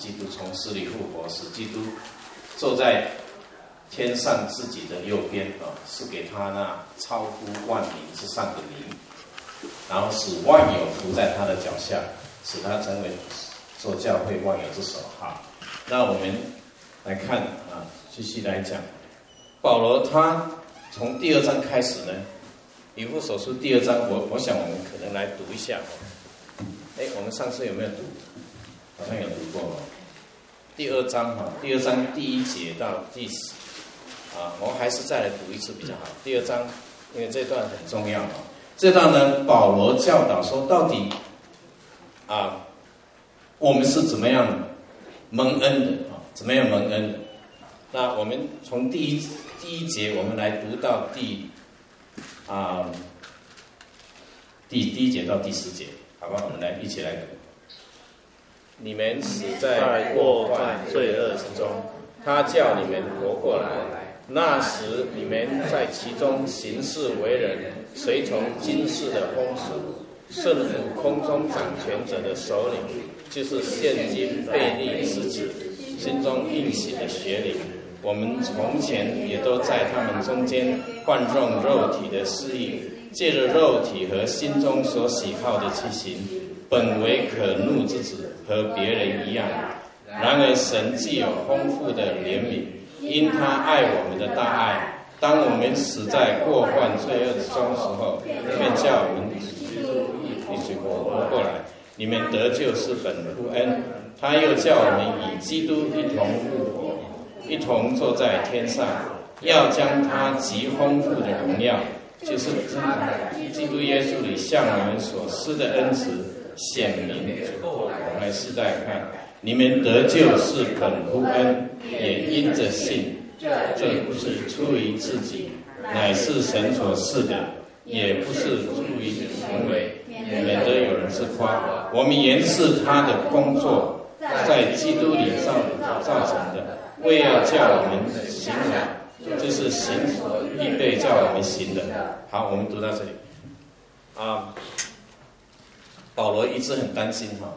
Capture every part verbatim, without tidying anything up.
基督从死里复活，使基督坐在天上自己的右边啊，是给他那超乎万名之上的名，然后使万有伏在他的脚下，使他成为做教会万有之首。好，那我们来看啊，继续来讲，保罗他从第二章开始呢，以弗所书第二章，我我想我们可能来读一下。哎，我们上次有没有读？好像有读过哦。第二章哈，第二章第一节到第十啊，我们还是再来读一次比较好。第二章，因为这段很重要啊。这段呢，保罗教导说，到底啊，我们是怎么样蒙恩的啊？怎么样蒙恩的？那我们从第一第一节，我们来读到第啊第第一节到第十节，好不好？我们来一起来读。你们死在过犯罪恶之中，他叫你们活过来。那时你们在其中行事为人，随从今世的风俗，顺服空中掌权者的首领，就是现今悖逆之子，心中运行的邪灵。我们从前也都在他们中间惯用肉体的私欲，借着肉体和心中所喜好的去行，本为可怒之子，和别人一样。然而神既有丰富的怜悯，因他爱我们的大爱，当我们死在过犯罪恶之中的时候，便叫我们一起活过来。你们得救是本乎恩，他又叫我们与基督一同复活，一同坐在天上，要将他极丰富的荣耀，就是基督耶稣里向我们所施的恩慈显明。我们来试再看，你们得救是本乎恩，也因着信。这不是出于自己，乃是神所赐的，也不是出于行为，免得有人自夸。我们原是他的工作，在基督里造造成的，为要叫我们行的，就是行预备叫我们行的。好，我们读到这里啊。保罗一直很担心哈，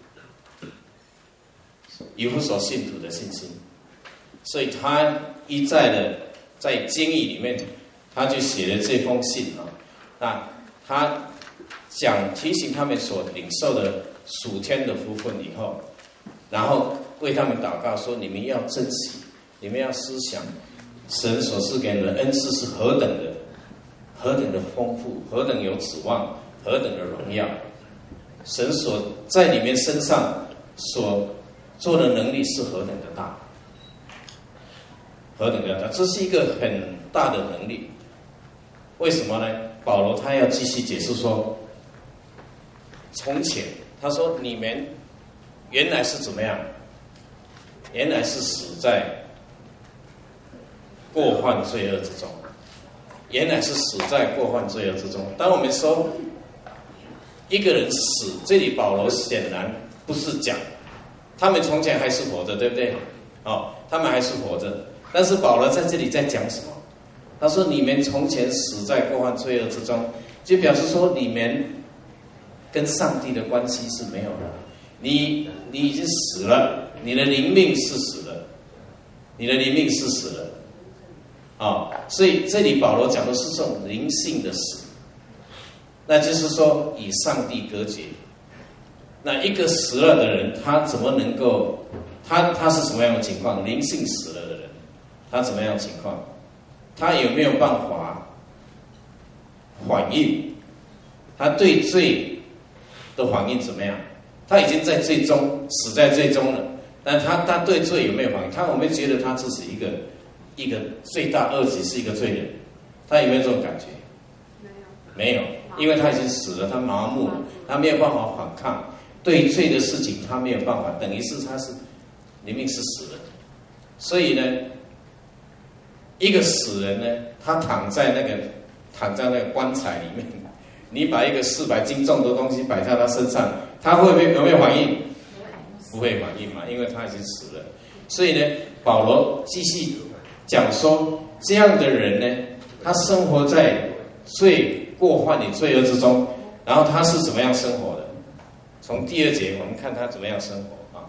以弗所信徒的信心，所以他一再的在经义里面，他就写了这封信啊。那他讲提醒他们所领受的属天的福分以后，然后为他们祷告说：你们要珍惜，你们要思想神所赐给你的恩赐是何等的、何等的丰富，何等有指望，何等的荣耀。神所在你们身上所做的能力是何等的大，何等的大，这是一个很大的能力。为什么呢？保罗他要继续解释说，从前他说你们原来是怎么样？原来是死在过犯罪恶之中，原来是死在过犯罪恶之中。当我们说一个人死，这里保罗显然不是讲他们从前还是活着，对不对？哦，他们还是活着，但是保罗在这里在讲什么？他说你们从前死在过犯罪恶之中，就表示说你们跟上帝的关系是没有的，你你已经死了，你的灵命是死了，你的灵命是死了啊、哦！所以这里保罗讲的是这种灵性的死，那就是说与上帝隔绝。那一个死了的人，他怎么能够？他他是什么样的情况？灵性死了的人，他怎么样的情况？他有没有办法反应？他对罪的反应怎么样？他已经在罪中死在罪中了，但他他对罪有没有反应？他有没有觉得他自己一个一个罪大恶极是一个罪人？他有没有这种感觉？没有，没有，因为他已经死了，他麻木了，他没有办法反抗。对罪的事情他没有办法，等于是他是明明是死人，所以呢，一个死人呢，他躺在那个躺在那个棺材里面，你把一个四百斤重的东西摆在他身上，他会不会有没有反应？不会反应嘛，因为他已经死了。所以呢，保罗继续讲说，这样的人呢，他生活在罪过犯的罪恶之中，然后他是怎么样生活的？从第二节我们看他怎么样生活啊。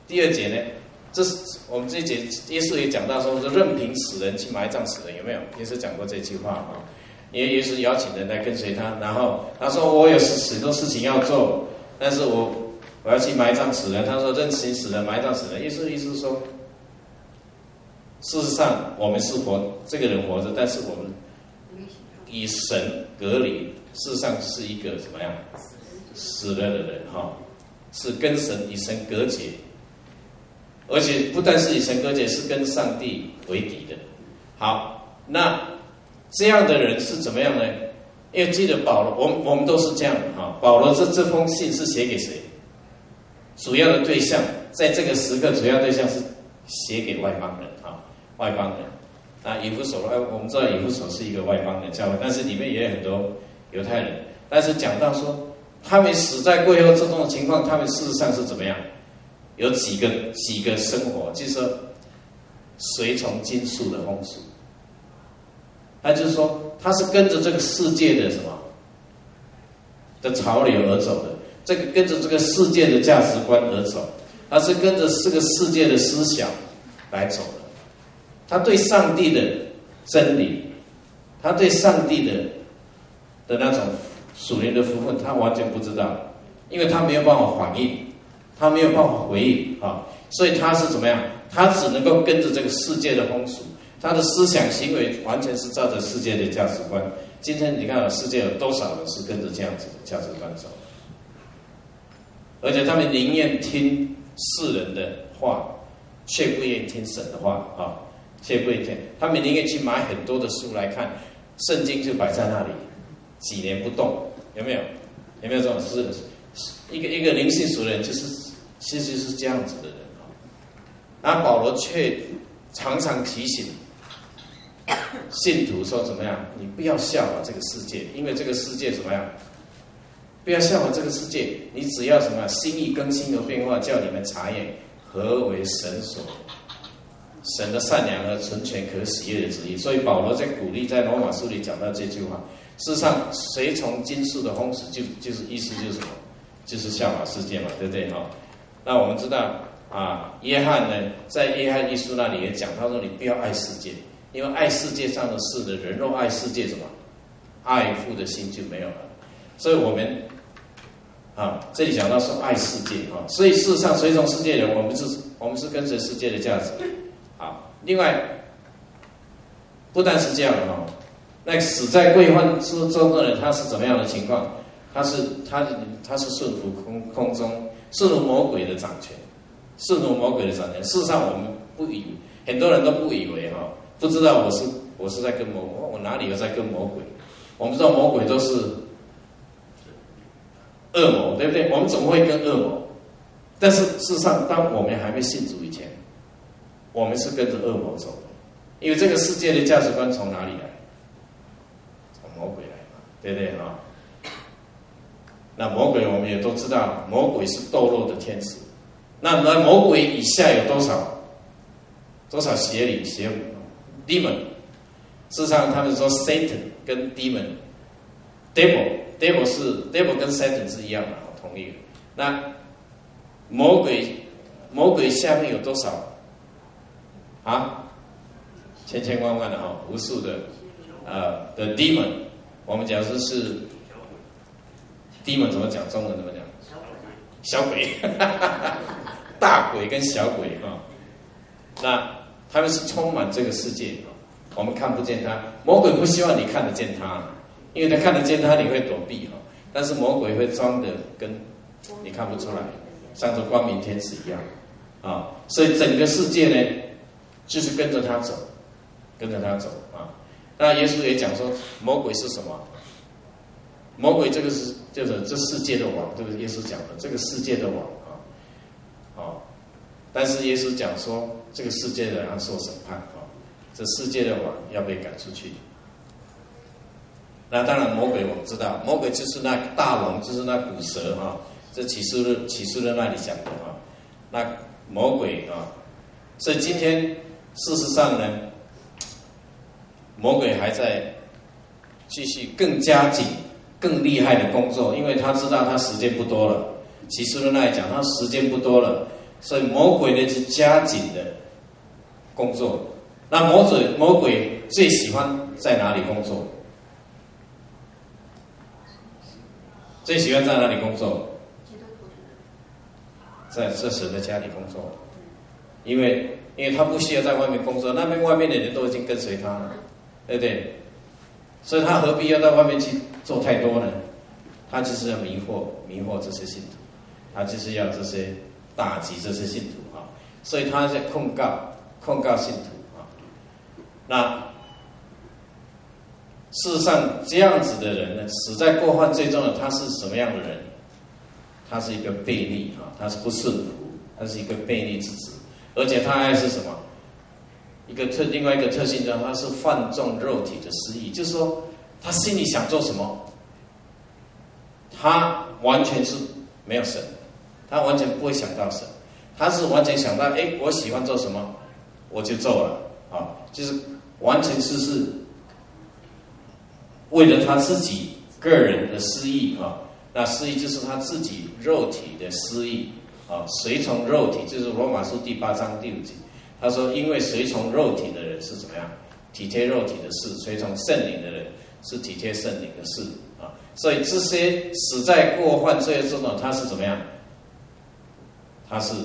第二节呢，这是我们这一节耶稣也讲到说，是任凭死人去埋葬死人，有没有？耶稣讲过这句话啊。因为耶稣邀请人来跟随他，然后他说我有许多事情要做，但是我我要去埋葬死人。他说任凭死人埋葬死人，耶稣意思是说，事实上我们是活，这个人活着，但是我们与神隔离，事实上是一个怎么样死了的人哈，是跟神与神隔绝，而且不但是与神隔绝，是跟上帝为敌的。好，那这样的人是怎么样呢？因为记得保罗，我们我们都是这样的哈。保罗这这封信是写给谁？主要的对象在这个时刻，主要对象是写给外邦人啊，外邦人啊。以弗所，我们知道以弗所是一个外邦人教会，但是里面也有很多犹太人。但是讲到说，他们死在贵后这种情况，他们事实上是怎么样？有几个几个生活，就是说随从经术的风俗。他就是说，他是跟着这个世界的什么的潮流而走的，这个跟着这个世界的价值观而走，他是跟着这个世界的思想来走的。他对上帝的真理，他对上帝的的那种属灵的福分，他完全不知道，因为他没有办法反应，他没有办法回应啊，所以他是怎么样？他只能够跟着这个世界的风俗。他的思想行为完全是照着世界的价值观。今天你看，世界有多少人是跟着这样子的价值观走？而且他们宁愿听世人的话，却不愿意听神的话啊，却不愿意听。他们宁愿去买很多的书来看，圣经就摆在那里，几年不动，有没有？有没有这种事？一个一个灵性属的人，就是其实是这样子的人啊。然后保罗却常常提醒信徒说怎么样？你不要效法这个世界，因为这个世界怎么样？不要效法这个世界，你只要什么心意更新和变化，叫你们查验何为神所神的善良和纯全可喜悦的旨意。所以保罗在鼓励，在罗马书里讲到这句话。事实上，随从经术的风俗，就就是意思就是什么？就是效法世界嘛，对不对哈？那我们知道啊，约翰呢，在约翰一书那里也讲，他说你不要爱世界。因为爱世界上的事的人，若爱世界什么，爱父的心就没有了。所以我们啊，这里讲到说爱世界啊，所以事实上随从世界人，我们是，我们是跟随世界的价值。好，另外不但是这样的哈，那死在贵患之中的人，他是怎么样的情况？他是他他是顺服空空中，顺服魔鬼的掌权，顺服魔鬼的掌权。事实上我们不以，很多人都不以为哈。不知道我是我是在跟魔，我哪里有在跟魔鬼？我们知道魔鬼都是恶魔，对不对？我们怎么会跟恶魔？但是事实上，当我们还没信主以前，我们是跟着恶魔走的，因为这个世界的价值观从哪里来？从魔鬼来嘛，对不对啊？那魔鬼我们也都知道，魔鬼是堕落的天使。那那魔鬼以下有多少？多少邪灵邪物？ demon， 事实上他们说 Satan 跟 demon，devil，devil 是 devil 跟 Satan 是一样的，同一个。那魔鬼，魔鬼下面有多少？啊，千千万万的哈，无数的呃的 demon， 我们讲说是 demon 怎么讲？中文怎么讲？小鬼，大鬼跟小鬼哈，那。 他们是充满这个世界，我们看不见他。魔鬼不希望你看得见他，因为他看得见他，你会躲避哈。但是魔鬼会装的跟你看不出来，像这光明天使一样啊。所以整个世界呢，就是跟着他走，跟着他走啊。那耶稣也讲说，魔鬼是什么？魔鬼这个是就是这世界的王，这个耶稣讲的这个世界的王啊，啊。但是耶稣讲说。 这个世界的人要受审判啊，这世界的王要被赶出去。那当然，魔鬼我们知道，魔鬼就是那大龙，就是那古蛇啊。这启示录启示录那里讲的啊，那魔鬼啊。所以今天事实上呢，魔鬼还在继续更加紧、更厉害的工作，因为他知道他时间不多了。启示录那里讲，他时间不多了。 所以魔鬼呢是加紧的工作。那魔鬼魔鬼最喜欢在哪里工作？最喜欢在哪里工作？在这神的家里工作，因为因为他不需要在外面工作，那边外面的人都已经跟随他了，对不对？所以他何必要到外面去做太多呢？他就是要迷惑迷惑这些信徒，他就是要这些打击这些信徒啊，所以他在控告控告信徒啊。那事实上，这样子的人呢，死在过犯最重的，他是什么样的人？他是一个悖逆啊，他是不顺服，他是一个悖逆之子，而且他还是什么？一个特另外一个特性呢，他是放纵肉体的私意，就是说，他心里想做什么，他完全是没有神，他完全不会想到神，他是完全想到，哎，我喜欢做什么，我就做了啊，就是完全是是。为了他自己个人的私意啊，那私意就是他自己肉体的私意啊，随从肉体，就是罗马书第八章第五节，他说，因为随从肉体的人是怎么样，体贴肉体的事；随从圣灵的人是体贴圣灵的事啊。所以这些死在过犯罪恶中的，他是怎么样？他是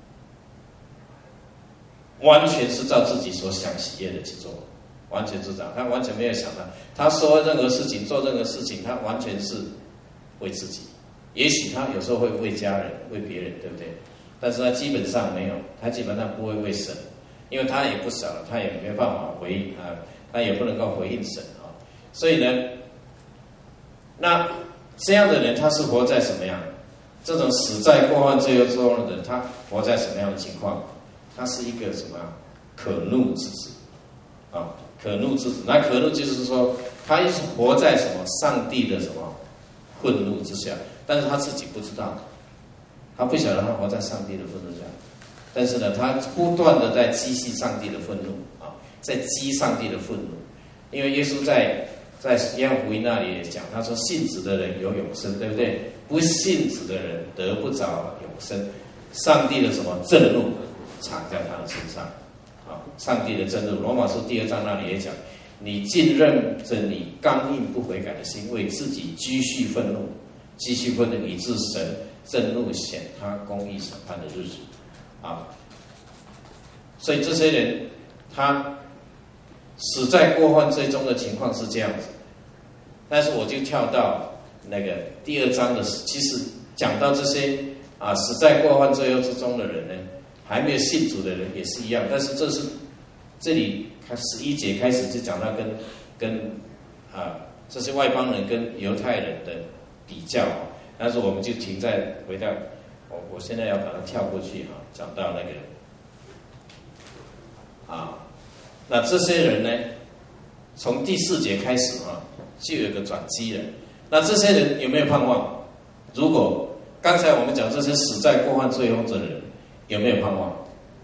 完全是照自己所想喜悦的去做。完全是这样，他完全没有想到，他说任何事情、做任何事情，他完全是为自己。也许他有时候会为家人、为别人，对不对？但是他基本上没有，他基本上不会为神，因为他也不小了，他也没有办法回应啊，他也不能够回应神啊。所以呢，那这样的人，他是活在什么样？这种死在过犯罪恶中的人，他活在什么样的情况？他是一个什么可怒之子啊？可怒之子，那可怒就是说，他一直活在什么上帝的什么愤怒之下，但是他自己不知道，他不晓得他活在上帝的愤怒下，但是呢，他不断的在激起上帝的愤怒啊，在激上帝的愤怒，因为耶稣在在约翰福音那里也讲，他说信子的人有永生，对不对？不信子的人得不着永生，上帝的什么震怒藏在他的身上。上帝的震怒，罗马书第二章那里也讲，你尽任着你刚硬不悔改的心，为自己积蓄愤怒，积蓄愤怒，以致神震怒显他公义审判的日子啊。所以这些人，他死在过犯罪中的情况是这样子。但是我就跳到那个第二章的，其实讲到这些啊，死在过犯罪恶之中的人呢，还没有信主的人也是一样，但是这是这里开十一节开始就讲到跟跟啊这些外邦人跟犹太人的比较，但是我们就停在回到我我现在要把它跳过去哈，讲到那个啊，那这些人呢，从第四节开始啊，就有一个转机了。那这些人有没有盼望？如果刚才我们讲这些死在过犯罪中的人，有没有盼望？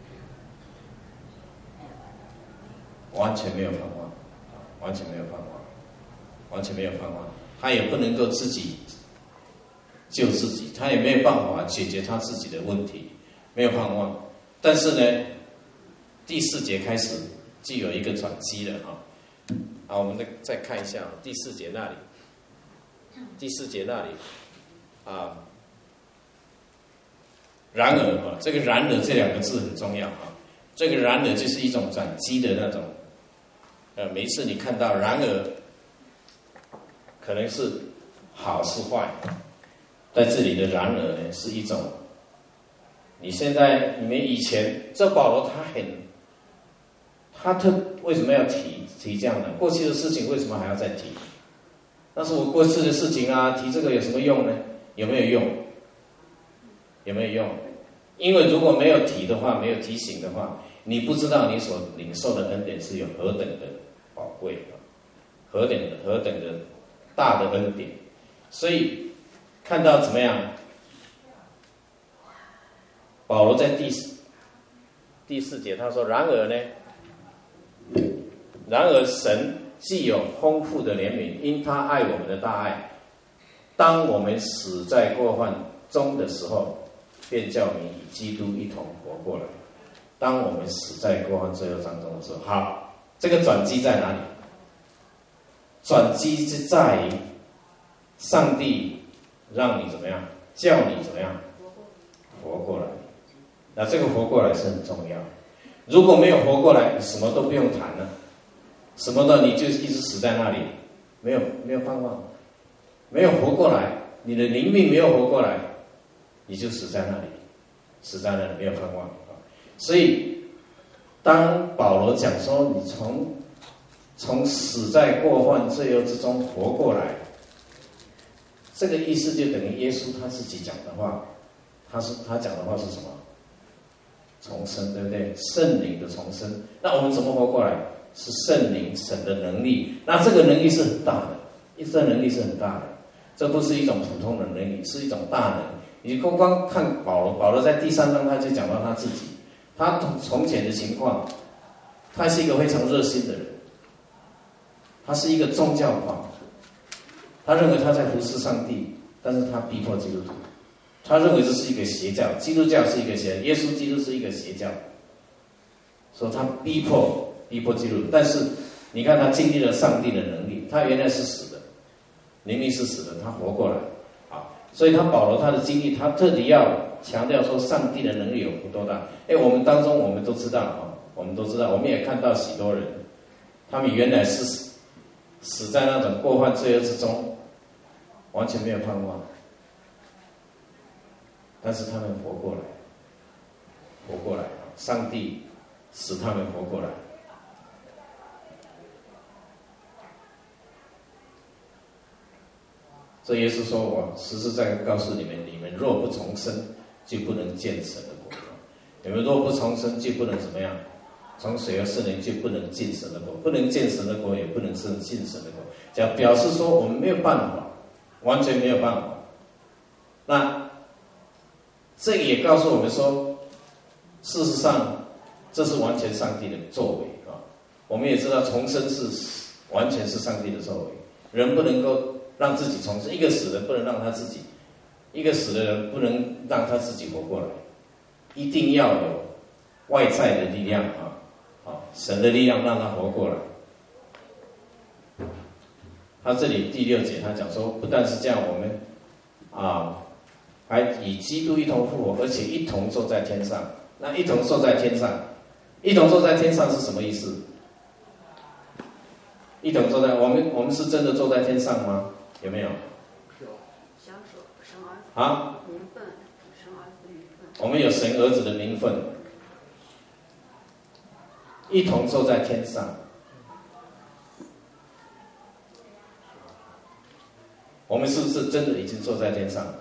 完全没有盼望，完全没有盼望，完全没有盼望。他也不能够自己救自己，他也没有办法解决他自己的问题，没有盼望。但是呢，第四节开始就有一个转机了啊！好，我们再再看一下第四节那里，第四节那里啊。然而啊，这个然而这两个字很重要啊。这个然而就是一种转机的那种，呃，每一次你看到然而，可能是好是坏，在这里的然而呢，是一种，你现在你们以前这保罗他很，他特为什么要提提这样的过去的事情，为什么还要再提？但是我过去的事情啊，提这个有什么用呢？有没有用？有没有用？因为如果没有提的话，没有提醒的话，你不知道你所领受的恩典是有何等的宝贵啊，何等的何等的大的恩典。所以看到怎么样？保罗在第第四节他说：“然而呢，然而神既有丰富的怜悯，因他爱我们的大爱，当我们死在过犯中的时候， 便叫你与基督一同活过来。当我们死在过犯罪恶当中的时候，好，这个转机在哪里？转机是在于上帝让你怎么样，叫你怎么样活过来。那这个活过来是很重要。如果没有活过来，你什么都不用谈了，什么的你就一直死在那里，没有没有盼望，没有活过来，你的灵命没有活过来，你就死在那里，死在那里没有盼望。所以，当保罗讲说你从从死在过犯罪恶之中活过来，这个意思就等于耶稣他自己讲的话，他是他讲的话是什么？重生，对不对？圣灵的重生。那我们怎么活过来？是圣灵神的能力。那这个能力是很大的，这能力是很大的，这不是一种普通的能力，是一种大能。你光光看保罗，保罗在第三章他就讲到他自己，他从前的情况，他是一个非常热心的人，他是一个宗教狂，他认为他在服侍上帝，但是他逼迫基督徒，他认为这是一个邪教，基督教是一个邪教，耶稣基督是一个邪教，所以他逼迫逼迫基督徒。但是你看他经历了上帝的能力，他原来是死的，明明是死的，他活过来啊！所以他保罗他的经历，他特地要强调说上帝的能力有多大。哎，我们当中我们都知道啊，我们都知道，我们也看到许多人，他们原来是死死在那种过犯罪恶之中，完全没有盼望，但是他们活过来，活过来，上帝使他们活过来。所以耶稣说：“我实实在在告诉你们，你们若不重生，就不能见神的国。你们若不重生，就不能怎么样？从水和圣灵就不能进神的国，不能见神的国，也不能进神的国。这样表示说，我们没有办法，完全没有办法。那这也告诉我们说，事实上，这是完全上帝的作为啊。我们也知道，重生是完全是上帝的作为，人不能够让自己重生，一个死人不能让他自己，一个死的人不能让他自己活过来，一定要有外在的力量啊，啊，神的力量让他活过来。他这里第六节他讲说，不但是这样，我们啊还与基督一同复活，而且一同坐在天上。那一同坐在天上，一同坐在天上是什么意思？一同坐在我们我们是真的坐在天上吗？有没有？ 有，享受神儿子啊， 名分，神儿子名分。 我们有神儿子的名分，一同坐在天上。我们是不是真的已经坐在天上了？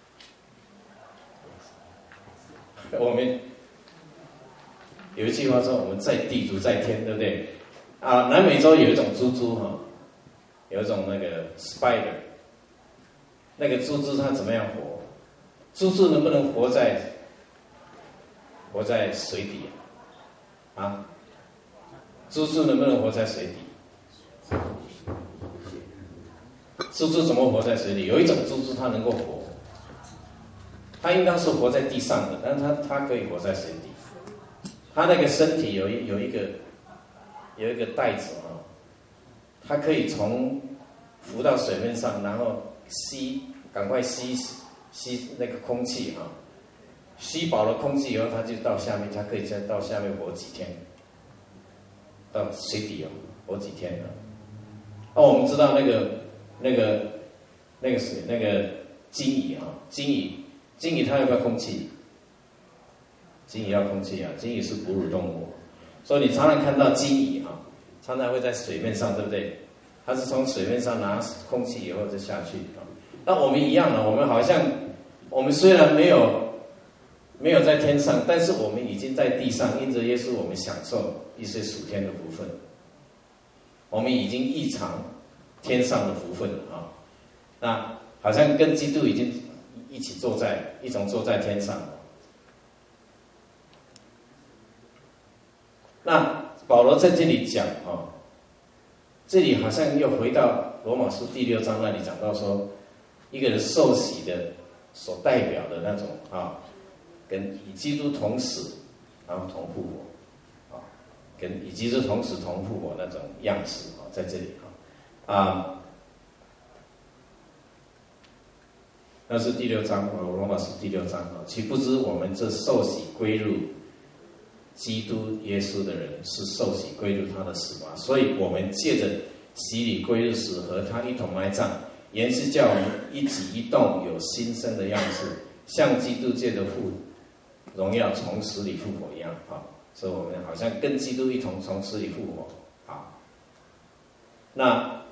我们有一句话说：“我们在地如在天”，对不对？啊，南美洲有一种猪猪哈，有一种那个 spider， 那个猪猪它怎么样活？猪猪能不能活在活在水底啊？啊，猪猪能不能活在水底？猪猪怎么活在水里？有一种猪猪它能够活，它应当是活在地上的，但是它它可以活在水底。它那个身体有一有一个有一个袋子啊，它可以从浮到水面上，然后吸，赶快吸吸那个空气啊，吸饱了空气以后，它就到下面，它可以再到下面活几天，到水底哦，活几天啊。哦，我们知道那个。那个那个水那个鲸鱼啊，鲸鱼鲸鱼它要不要空气？鲸鱼要空气啊，鲸鱼是哺乳动物，所以你常常看到鲸鱼啊，常常会在水面上，对不对？它是从水面上拿空气以后再下去啊。那我们一样啊，我们好像我们虽然没有没有在天上，但是我们已经在地上，因着耶稣，我们享受一些属天的福分，我们已经异常天上的福分啊，那好像跟基督已经一起坐在一同坐在天上。那保罗在这里讲啊，这里好像又回到罗马书第六章那里讲到说，一个人受洗的所代表的那种啊跟与基督同死，然后同复活，啊，跟与基督同死同复活那种样式啊，在这里啊，啊，那是第六章，罗马书第六章啊，岂不知我们这受洗归入基督耶稣的人，是受洗归入他的死吗？所以我们借着洗礼归入死，和他一同埋葬，原是叫我们一举一动有新生的样式，像基督借着父荣耀从死里复活一样啊！所以我们好像跟基督一同从死里复活啊。那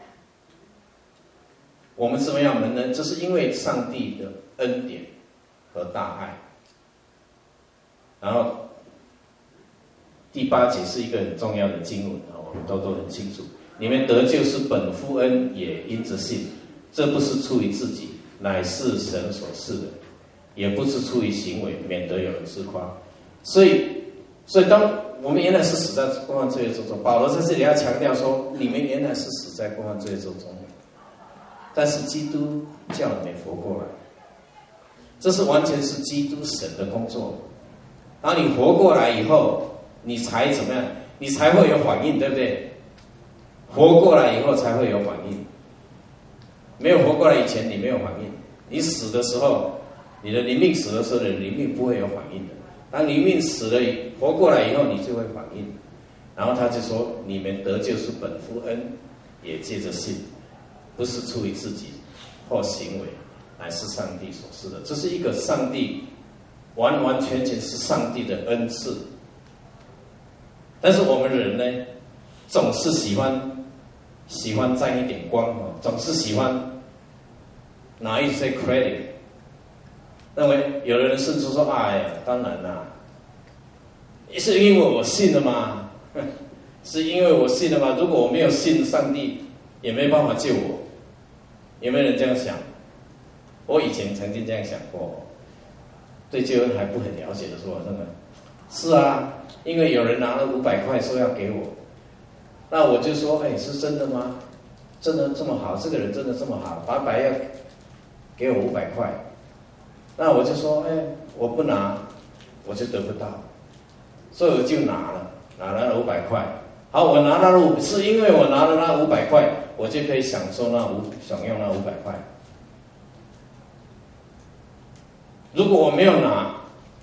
我们怎么样们呢？这是因为上帝的恩典和大爱。然后第八节是一个很重要的经文啊，我们都都很清楚。你们得救是本乎恩，也因着信。这不是出于自己，乃是神所赐的；也不是出于行为，免得有人自夸。所以，所以当我们原来是死在过犯罪恶之中，保罗在这里要强调说，你们原来是死在过犯罪恶之中，但是基督叫你们活过来，这是完全是基督神的工作。当你活过来以后，你才怎么样？你才会有反应，对不对？活过来以后才会有反应。没有活过来以前，你没有反应。你死的时候，你的灵命死的时候，你的灵命不会有反应的。当灵命死了，活过来以后，你就会反应。然后他就说：“你们得救是本乎恩，也借着信，不是出于自己或行为，乃是上帝所赐的。”这是一个上帝完完全全是上帝的恩赐。但是我们人呢，总是喜欢喜欢沾一点光哦，总是喜欢拿一些 credit。认为有的人甚至说：“哎呀，当然啦，是因为我信了嘛，是因为我信了嘛。如果我没有信上帝，也没办法救我。”有没有人这样想？我以前曾经这样想过，对救恩还不很了解的时候，真的是啊，因为有人拿了五百块说要给我，那我就说：“哎，是真的吗？真的这么好？这个人真的这么好，白白要给我五百块？”那我就说：“哎，我不拿，我就得不到，所以我就拿了，拿了五百块。好，我拿到了五，是因为我拿了那五百块，我就可以享受那五享用那五百块。如果我没有拿，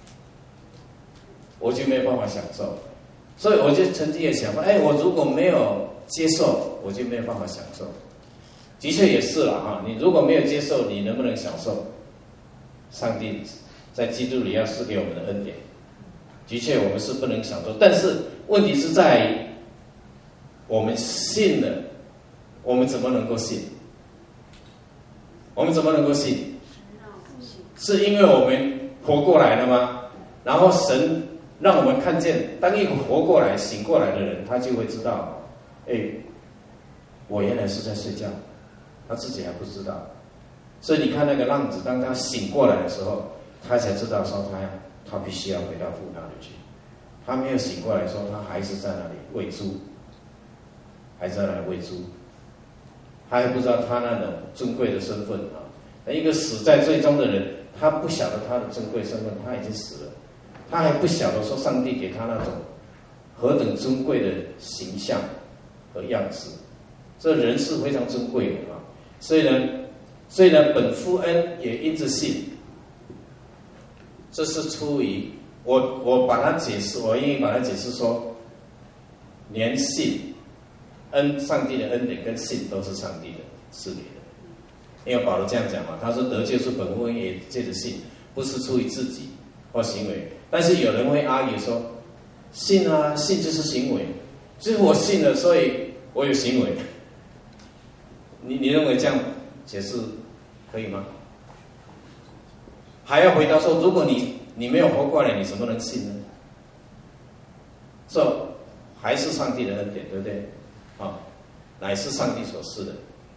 我就没有办法享受。所以我就曾经也想过，哎，我如果没有接受，我就没有办法享受。的确也是了哈，你如果没有接受，你能不能享受上帝在基督里要赐给我们的恩典？的确，我们是不能享受。但是问题是在于，我们信了，我们怎么能够信？我们怎么能够信？是因为我们活过来了吗？然后神让我们看见，当一个活过来、醒过来的人，他就会知道，哎，我原来是在睡觉，他自己还不知道。所以你看那个浪子，当他醒过来的时候，他才知道说他他必须要回到父那里去。他没有醒过来说，他还是在那里喂猪，还在那里喂猪，他还不知道他那种尊贵的身份啊。一个死在最终的人，他不晓得他的尊贵身份，他已经死了，他还不晓得说上帝给他那种何等尊贵的形象和样子。这人是非常尊贵的啊，所以呢，所以呢，本乎恩，也因着信。这是出于我，我把它解释，我愿意把它解释说，连信恩，上帝的恩典跟信都是上帝的赐给的。因为保罗这样讲嘛，他说得救是本乎恩，也借着信，不是出于自己或行为。但是有人会argue说，信啊，信就是行为，就是我信了，所以我有行为。你你认为这样解释可以吗？还要回答说，如果你你没有活过来，你怎么能信呢？说、so, 还是上帝的恩典，对不对？啊，乃是上帝所赐的。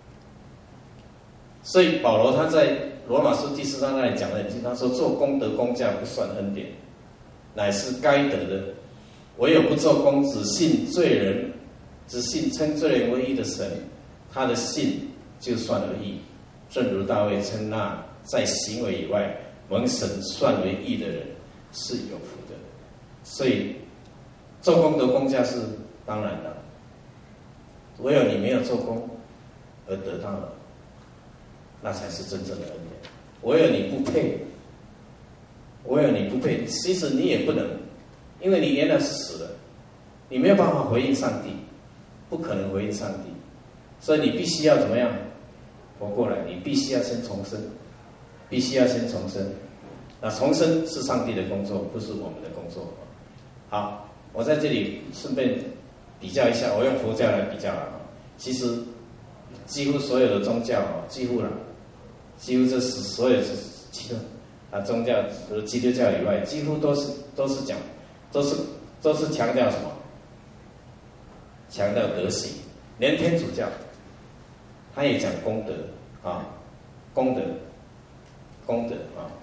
所以保罗他在罗马书第四章那里讲的很清楚，他说做功德工价不算恩典，乃是该得的；唯有不做工，只信罪人，只信称罪人为义的神，他的信就算而义。正如大卫称那在行为以外蒙神算为义的人是有福的。所以做功德工价是当然的，唯有你没有做功而得到了，那才是真正的恩典。唯有你不配，唯有你不配，其实你也不能，因为你原来是死了，你没有办法回应上帝，不可能回应上帝，所以你必须要怎么样活过来？你必须要先重生，必须要先重生。那重生是上帝的工作，不是我们的工作。好，我在这里顺便比较一下，我用佛教来比较了。其实几乎所有的宗教啊，几乎了，几乎这是所有是基督啊宗教，除了基督教以外，几乎都是都是讲，都是都是强调什么？强调德行。连天主教，他也讲功德啊，功德，功德啊。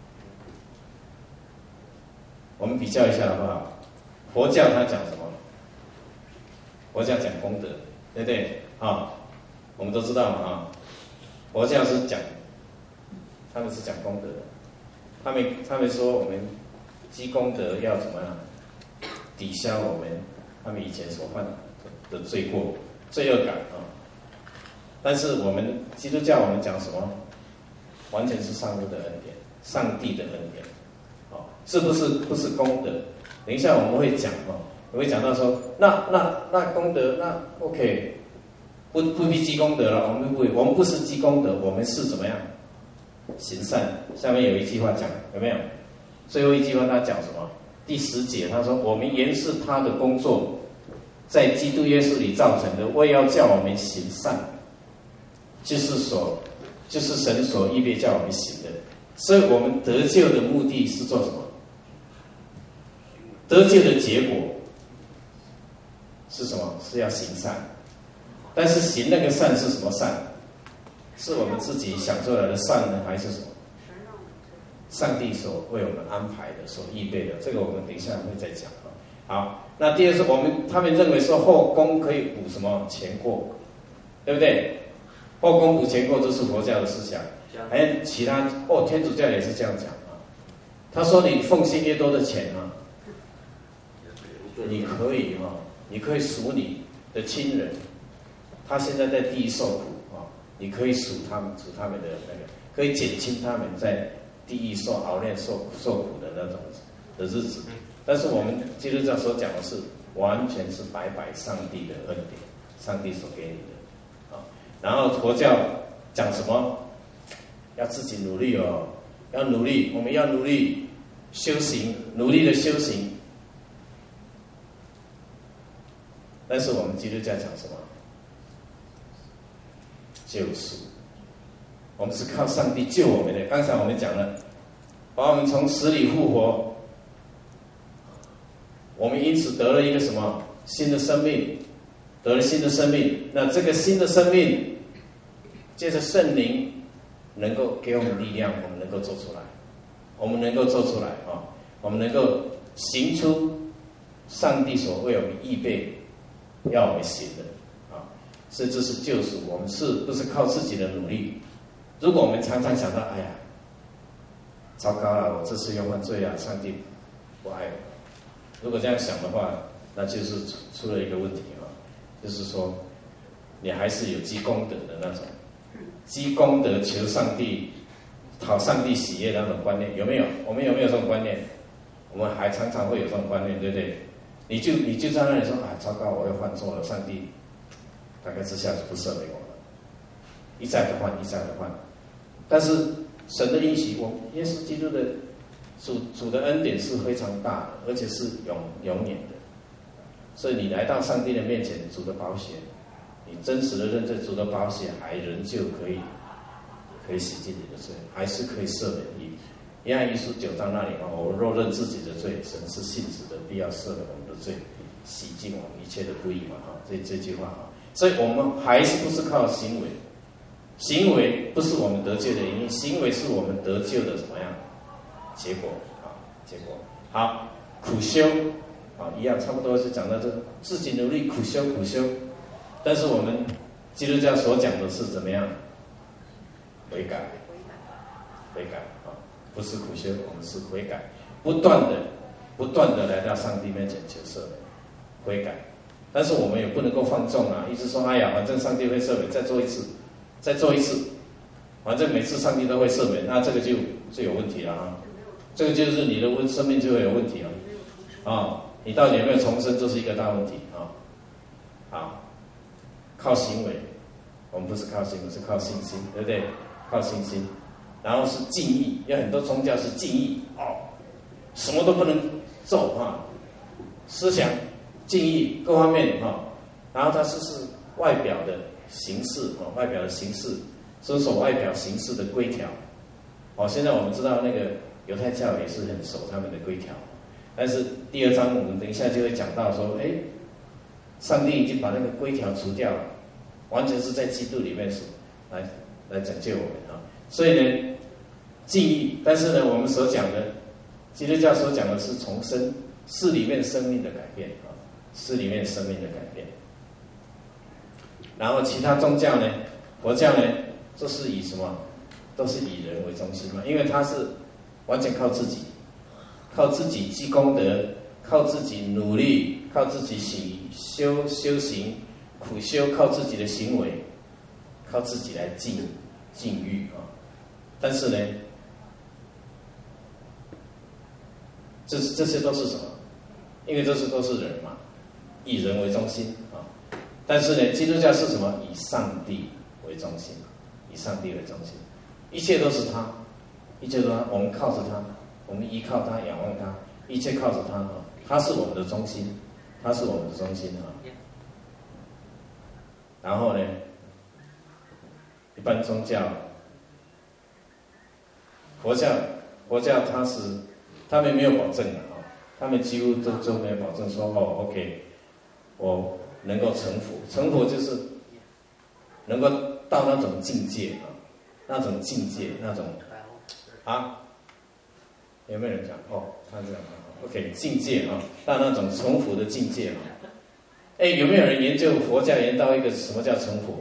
我们比较一下好不好？佛教他讲什么？佛教讲功德，对不对？啊，我们都知道嘛啊。佛教是讲，他们是讲功德的，他们他们说我们积功德要怎么样抵消我们他们以前所犯的罪过、罪恶感啊。但是我们基督教我们讲什么？完全是上帝的恩典，上帝的恩典。是不是不是功德？等一下我们会讲哦，我会讲到说，那那那功德那 OK， 不不必积功德了，我们不我们不是积功德，我们是怎么样行善？下面有一句话讲，有没有？最后一句话他讲什么？第十节他说，我们原是他的工作，在基督耶稣里造成的，为要叫我们行善，就是所就是神所预备叫我们行的。所以我们得救的目的是做什么？得救的结果是什么？是要行善。但是行那个善是什么善？是我们自己想出来的善呢，还是什么？上帝所为我们安排的、所预备的，这个我们等一下会再讲。好，那第二是我们他们认为说后功可以补什么前过，对不对？后功补前过，这是佛教的思想。还有其他哦，天主教也是这样讲啊。他说你奉献越多的钱啊，你可以啊，你可以赎你的亲人，他现在在地狱受苦啊，你可以赎他们，赎他们的那个，可以减轻他们在地狱受熬炼、受受苦的那种的日子。但是我们基督教所讲的是，完全是白白上帝的恩典，上帝所给你的啊。然后佛教讲什么？要自己努力哦，要努力，我们要努力修行，努力的修行。但是我们基督教讲什么？救赎，我们是靠上帝救我们的。刚才我们讲了，把我们从死里复活，我们因此得了一个什么新的生命，得了新的生命。那这个新的生命，借着圣灵，能够给我们力量，我们能够做出来，我们能够做出来啊，我们能够行出上帝所为我们预备要我们行的啊，所以这是救赎。我们是不是靠自己的努力？如果我们常常想到，哎呀，糟糕了，我这次又犯罪了，上帝不爱我。如果这样想的话，那就是出了一个问题啊，就是说你还是有积功德的那种。积功德求上帝、讨上帝喜悦的那种观念有没有？我们有没有这种观念？我们还常常会有这种观念，对不对？你就你就在那里说，啊，糟糕，我又犯错了，上帝大概这下子不赦免我了，一再的犯，一再的犯。但是神的应许，我耶稣基督的主主的恩典是非常大的，而且是永永远的。所以你来到上帝的面前，主的宝血。你真实的认罪，主的宝血还仍旧可以，可以洗净你的罪，还是可以赦免你。约翰一书九章那里啊，我们若认自己的罪，神是信实的，必要赦免我们的罪，洗净我们一切的不义嘛哈。这这句话啊，所以我们还是不是靠行为，行为不是我们得救的原因，行为是我们得救的怎么样结果啊？结果好，苦修啊，一样差不多是讲到这，自己努力苦修苦修。但是我们基督教所讲的是怎么样？悔改，悔改啊！ 不是苦修，我们是悔改，不断的、不断的来到上帝面前求赦免、悔改。但是我们也不能够放纵啊，一直说哎呀，反正上帝会赦免，再做一次，再做一次，反正每次上帝都会赦免，那这个就就有问题了啊。这个就是你的生命就会有问题了啊。你到底有没有重生，这是一个大问题啊。好，靠行为，我们不是靠行为，是靠信心，对不对？靠信心，然后是敬意，有很多宗教是敬意哦，什么都不能做啊，思想、敬意各方面哈，然后它是是外表的形式哦，外表的形式，遵守外表形式的规条哦。现在我们知道那个犹太教也是很守他们的规条，但是第二章我们等一下就会讲到说，哎，上帝已经把那个规条除掉了，完全是在基督里面是来。来拯救我们啊！所以呢，敬意，但是呢，我们所讲的基督教所讲的是重生，是里面生命的改变啊，是里面生命的改变。然后其他宗教呢，佛教呢，这是以什么？都是以人为中心嘛，因为它是完全靠自己，靠自己积功德，靠自己努力，靠自己行修修行苦修，靠自己的行为。靠自己来禁禁欲啊，但是呢，这这些都是什么？因为这些都是人嘛，以人为中心啊。但是呢，基督教是什么？以上帝为中心，以上帝为中心，一切都是他，一切都是他，我们靠着他，我们依靠他，仰望他，一切靠着他啊，他是我们的中心，他是我们的中心啊。然后呢？一般宗教，佛教，佛教它是，他们没有保证的啊，他们几乎都都没有保证说哦 ，OK， 我能够成佛，成佛就是能够到那种境界啊，那种境界，那种啊，有没有人讲？哦，他这样啊 ，OK， 境界啊，到那种成佛的境界啊，哎，有没有人研究佛教研到一个什么叫成佛？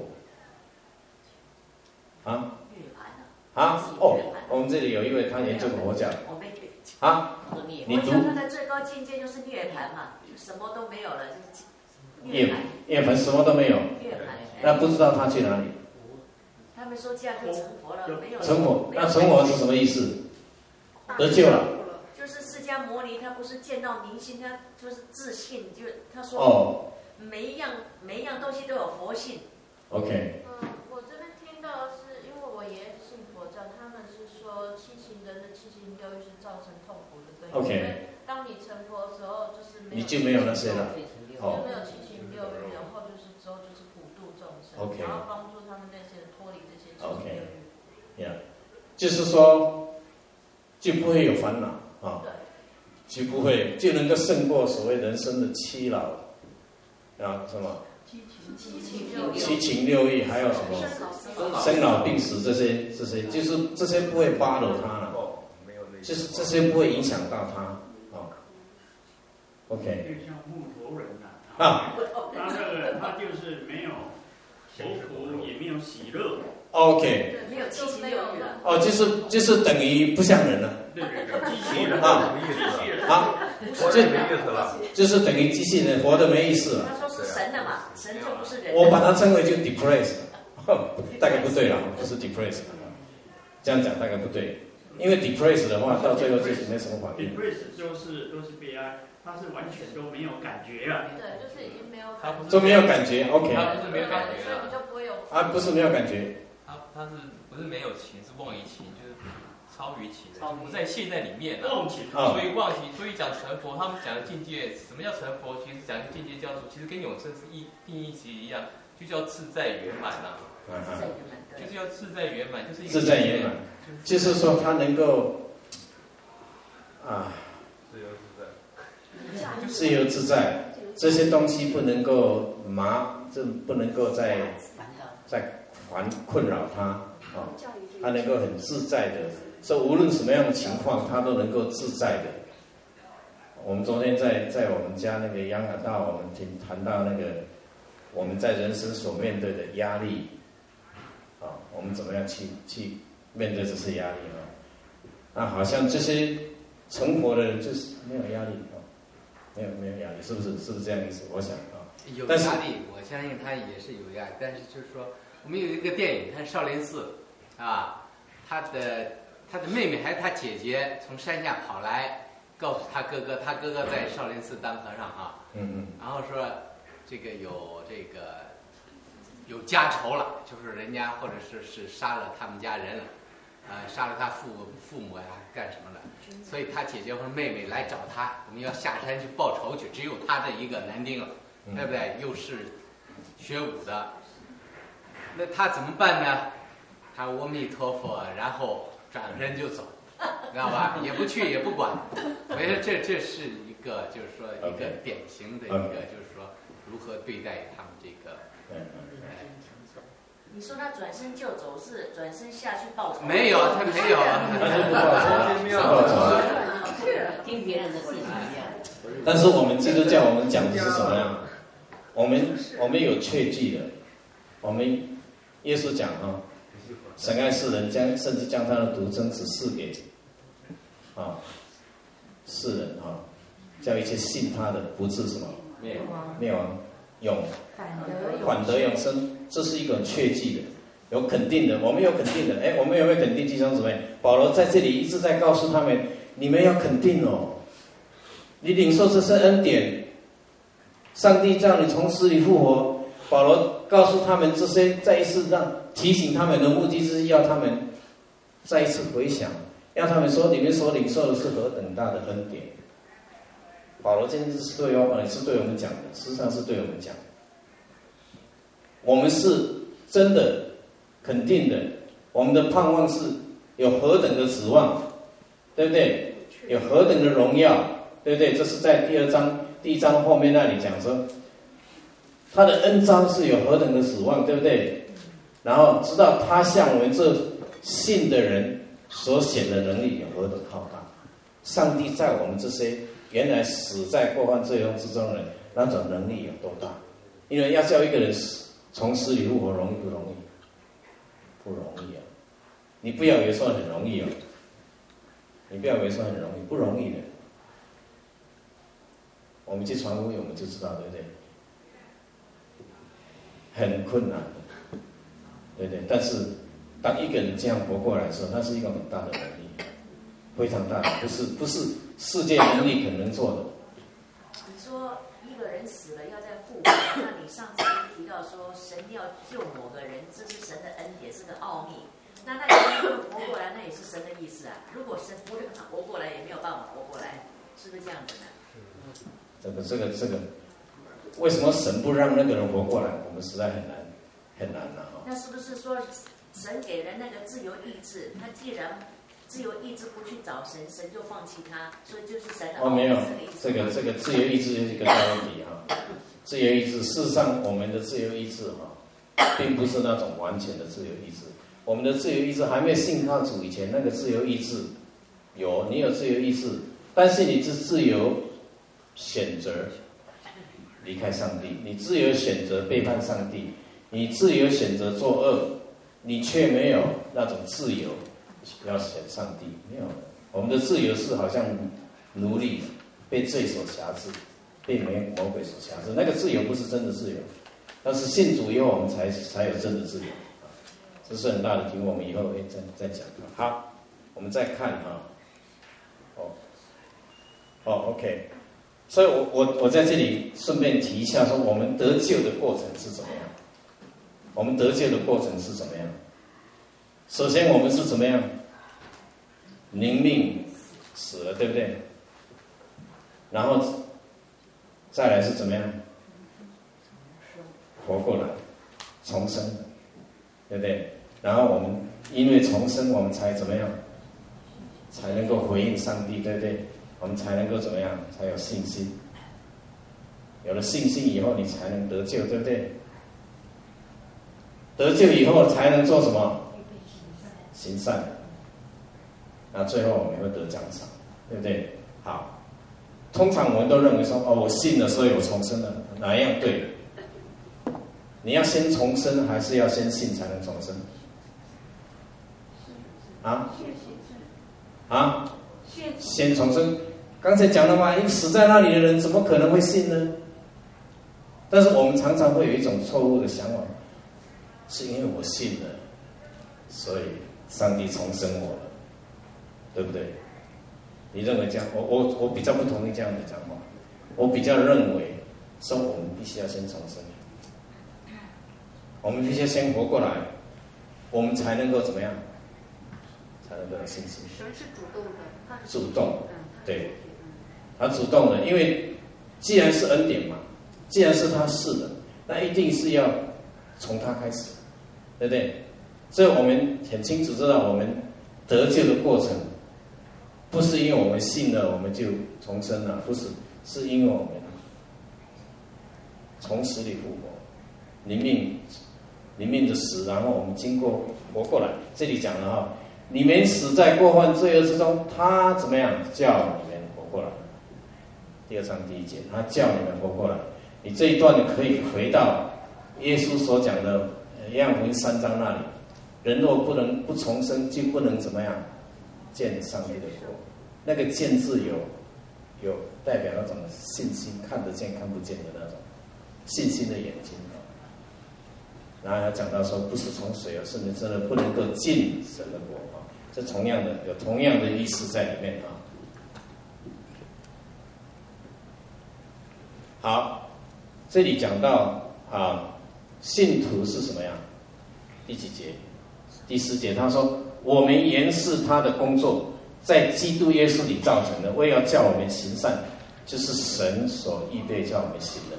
啊啊哦，我们这里有一位他研究佛教啊，你读他的最高境界就是涅槃嘛，什么都没有了， 涅涅槃什么都没有，那不知道他去哪里？ 他们说这样就成佛了，没有成佛，那成佛是什么意思？得救了。 就是释迦牟尼，他不是见到明星，他就是自信，就他说哦， 每一样每一样东西都有佛性。 OK。 嗯，我这边听到的是，因为我爷爷信佛教，他们是说七情人的七情六欲是造成痛苦的根源。 OK。 当你成佛的时候，就是没有你就没有那些了， 哦，没有七情六欲，然后就是之后就是普度众生， OK， 然后帮助他们那些人脱离这些七情六欲。 呀，就是说就不会有烦恼啊，就不会就能够胜过所谓人生的七老啊什么。 七情六欲， 七情六欲，还有什么生老病死这些这些，就是这些不会扒了他了，就是这些不会影响到他啊。OK。 就像木头人呐，啊，他那个他就是没有愁苦，也没有喜乐。 OK。 没有七情六欲了。 哦，就是就是等于不像人了。 对对对，机器人啊， 机器人啊， 就没意思了， 就是等于机器人，活的没意思了。 他说是神的嘛，神就不是人。 我把它称为就 depressed， 大概不对了，不是 depressed， 这样讲大概不对，因为 depressed 的话，到最后就是没什么反应。 depressed 就是都是悲哀，他是完全都没有感觉了。 对，就是已经没有他不是都没有感觉 ，OK。 他不是没有感觉所以你就不会有啊，不是没有感觉。 他他是不是没有情，是忘于情，就是超于情，不在现在里面了。 忘情， 所以忘情，所以讲成佛，他们讲的境界，什么叫成佛？其实讲的境界叫做，其实跟永生是一定义其实一样，就叫自在圆满呐。就是要自在圆满，就是一个自在圆满，就是说他能够啊自由自在， 自由自在，这些东西不能够麻，这不能够再再烦困扰他啊，他能够很自在的，所以无论什么样的情况，他都能够自在的。我们昨天在在我们家那个央雅道，我们听谈到那个我们在人生所面对的压力啊，我们怎么样去去面对这些压力啊？ 啊，好像这些成佛的人就是没有压力啊，没有没有压力，是不是？是不是这样意思？我想啊， 有压力，我相信他也是有压力，但是就是说，我们有一个电影，看少林寺，啊，他的他的妹妹还是他姐姐从山下跑来，告诉他哥哥，他哥哥在少林寺当和尚啊， 嗯嗯， 然后说这个有这个有家仇了，就是人家或者是是杀了他们家人了。呃，杀了他父父母呀、啊，干什么了？所以他姐姐和妹妹来找他，我们要下山去报仇去。只有他这一个男丁了，对不对？又是学武的，那他怎么办呢？他阿弥陀佛，然后转身就走，知道吧？也不去，也不管。我觉得这这是一个，就是说一个典型的一个，就是说如何对待他们这个。 你说他转身就走，是转身下去报仇？ 没有，他没有， 他是不报仇，不报仇， 听别人的事情一样。 但是我们基督教，我们讲的是什么呢？我们我们有确据的，我们耶稣讲啊，神爱世人，将甚至将他的独生子赐给啊世人啊，叫一切信他的不至什么灭亡，灭亡永反得永生。这是一个确据的，有肯定的，我们有肯定的。哎，我们有没有肯定弟兄姊妹？保罗在这里一直在告诉他们，你们要肯定哦，你领受这是恩典，上帝叫你从死里复活。保罗告诉他们这些，再一次让提醒他们的目的是要他们再一次回想，让他们说你们所领受的是何等大的恩典。保罗今天是对我们，是对我们讲的，事实上是对我们讲的。我们是真的肯定的，我们的盼望是有何等的指望，对不对？有何等的荣耀，对不对？这是在第二章第一章后面那里讲说，他的恩章是有何等的指望，对不对？然后知道他向我们这信的人所显的能力有何等浩大。上帝在我们这些原来死在过犯罪恶之中的人，那种能力有多大？因为要叫一个人死从死里复活容易不容易？不容易啊！你不要以为说很容易哦，你不要以为说很容易，不容易的。我们去传福音，我们就知道，对不对？很困难的，对不对？但是当一个人这样活过来的时候，那是一个很大的能力，非常大的，不是不是世界能力可能做的。 你说一个人死了要再复活，那你上次提到说神要救某个人，这是神的恩典，是个奥秘。那那有人活过来，那也是神的意思啊。如果神不让他活过来，也没有办法活过来，是不是这样子呢？ 这个这个这个，为什么神不让那个人活过来？我们实在很难很难了哈。 那是不是说神给人那个自由意志？他既然自由意志不去找神，神就放弃他，所以就是神的哦，没有这个个这个自由意志是一个大问题哈。自由意志，事实上我们的自由意志哈，并不是那种完全的自由意志。我们的自由意志还没有信靠主以前，那个自由意志有，你有自由意志，但是你是自由选择离开上帝，你自由选择背叛上帝，你自由选择作恶，你却没有那种自由要选上帝，没有。我们的自由是好像奴隶被罪所辖制，被魔鬼所辖制，那个自由不是真的自由。但是信主以后，我们才才有真的自由。这是很大的题目，我们以后会再再讲。好，我们再看哈。哦，哦 ，OK。所以我我我在这里顺便提一下，说我们得救的过程是怎么样？我们得救的过程是怎么样？首先我们是怎么样？灵命死了，对不对？然后再来是怎么样？活过来，重生，对不对？然后我们因为重生，我们才怎么样？才能够回应上帝，对不对？我们才能够怎么样？才有信心。有了信心以后，你才能得救，对不对？得救以后才能做什么？行善。那最后我们会得奖赏，对不对？好，通常我们都认为说，哦，我信了，所以我重生了，哪一样对？你要先重生，还是要先信才能重生？啊？ 啊，先重生。刚才讲了嘛，因为死在那里的人怎么可能会信呢？但是我们常常会有一种错误的想法，是因为我信了，所以上帝重生我了，对不对？你认为这样？我我我比较不同意这样的讲法，我比较认为说我们必须要先重生，我们必须要先活过来，我们才能够怎么样？才能够有信心。 神是主动的，他是主动，对，他主动的，因为既然是恩典嘛，既然是他是的，那一定是要从他开始，对不对？所以我们很清楚知道，我们得救的过程，不是因为我们信了我们就重生了，不是，是因为我们从死里复活，灵命灵命的死，然后我们经过活过来。这里讲了哈，你们死在过犯罪恶之中，他怎么样叫你们活过来？第二章第一节，他叫你们活过来。你这一段可以回到耶稣所讲的约翰福音三章那里，人若不能不重生，就不能怎么样见上帝的国。那个见字有有代表那种信心，看得见看不见的那种信心的眼睛。然后他讲到说，不是从水而生的，真的不能够进神的国啊。这同样的有同样的意思在里面啊。好，这里讲到啊，信徒是什么样？第几节？第十节，他说：“我们原是他的工作，在基督耶稣里造成的，为要叫我们行善，就是神所预备叫我们行的。”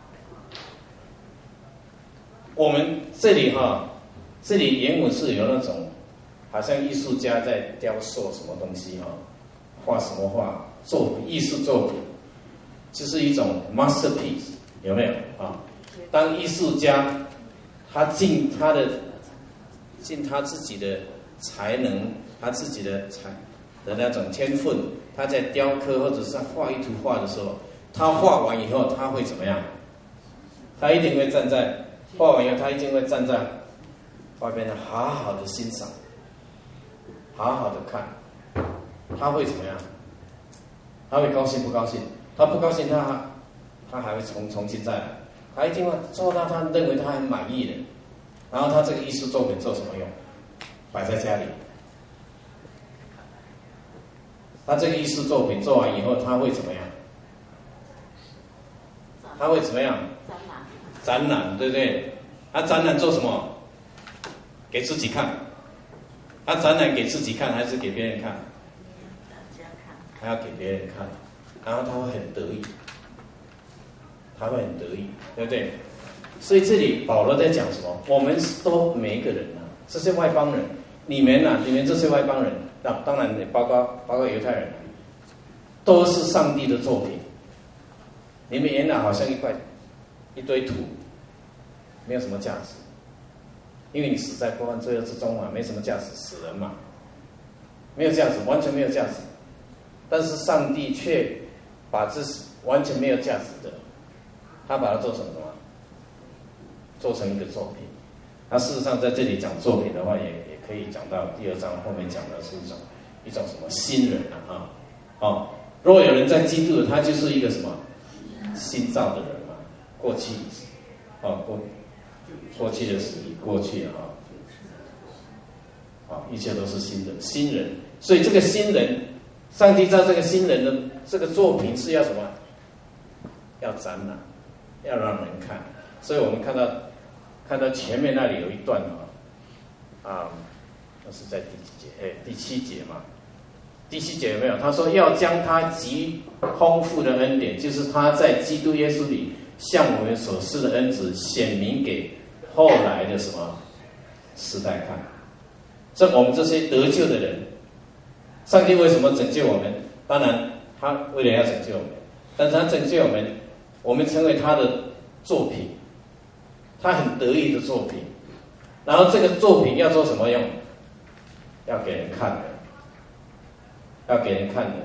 我们这里哈，这里原文是有那种，好像艺术家在雕塑什么东西哈，画什么画，作品艺术作品，就是一种 masterpiece， 有没有啊？当艺术家，他尽他的尽他自己的才能，他自己的才的那种天分，他在雕刻或者是在画一图画的时候，他画完以后他会怎么样？他一定会站在。画完以后，他一定会站在外边的好好的欣赏，好好的看。他会怎么样？他会高兴不高兴？他不高兴，他他还会重重新再来。他一定会做到他认为他很满意的。然后他这个艺术作品做什么用？摆在家里。他这个艺术作品做完以后，他会怎么样？他会怎么样？展览，对不对？他展览做什么？给自己看。他展览给自己看还是给别人看？他要给别人看，然后他会很得意，他会很得意，对不对？所以这里保罗在讲什么？我们都每一个人啊，这些外邦人，你们啊，你们这些外邦人，那、啊、当然也包括包括犹太人，都是上帝的作品。你们原来好像一块。一堆土，没有什么价值，因为你死在过犯罪恶之中嘛，没什么价值，死人嘛，没有价值，完全没有价值。但是上帝却把这完全没有价值的，他把它做成什么？做成一个作品。那事实上在这里讲作品的话，也也可以讲到第二章后面讲的是一种一种什么新人啊啊哦，如果有人在基督，他就是一个什么新造的人。过去，啊过过去的事已过去了啊，啊一切都是新的新人，所以这个新人，上帝在这个新人的这个作品是要什么？要展览，要让人看。所以我们看到看到前面那里有一段啊，啊那是在第几节？哎，第七节嘛。第七节有没有？他说要将他极丰富的恩典，就是他在基督耶稣里。向我们所施的恩慈显明给后来的什么时代看。所以我们这些得救的人，上帝为什么拯救我们？当然他为了要拯救我们，但是他拯救我们，我们成为他的作品，他很得意的作品。然后这个作品要做什么用？要给人看的，要给人看的，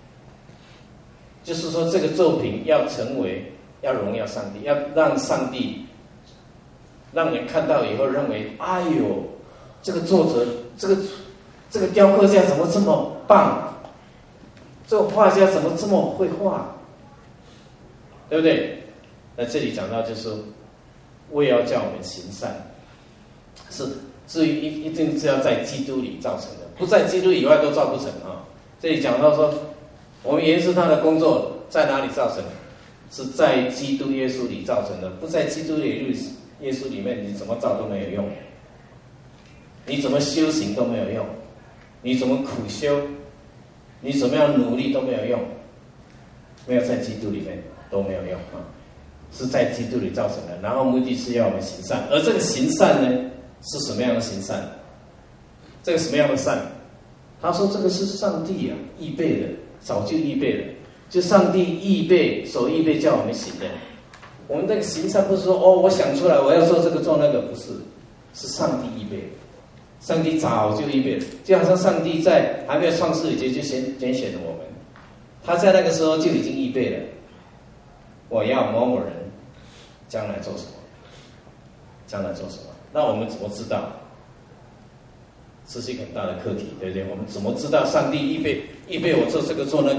就是说这个作品要成为要荣耀上帝，要让上帝让人看到以后认为，哎呦，这个作者，这个这个雕刻家怎么这么棒，这个画家怎么这么会画，对不对？那这里讲到就是为要叫我们行善，是至于一一定是要在基督里造成的，不在基督以外都造不成啊。这里讲到说，我们原是他的工作在哪里造成？是在基督耶稣里造成的，不在基督里耶稣里面，你怎么造都没有用，你怎么修行都没有用，你怎么苦修，你怎么样努力都没有用，没有在基督里面都没有用啊，是在基督里造成的。然后目的是要我们行善，而这个行善呢，是什么样的行善？这个什么样的善？他说这个是上帝啊预备的，早就预备了。就上帝预备所预备叫我们行的，我们那个行善不是说哦，我想出来我要做这个做那个，不是，是上帝预备的。上帝早就预备了，就好像上帝在还没有创世以前就先拣选了我们，他在那个时候就已经预备了，我要某某人将来做什么，将来做什么。那我们怎么知道？这是一个很大的课题，对不对？我们怎么知道上帝预备预备我做这个做那个？